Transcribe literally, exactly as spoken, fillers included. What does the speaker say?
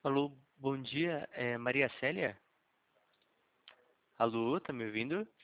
Alô, bom dia, é Maria Célia? Alô, tá me ouvindo?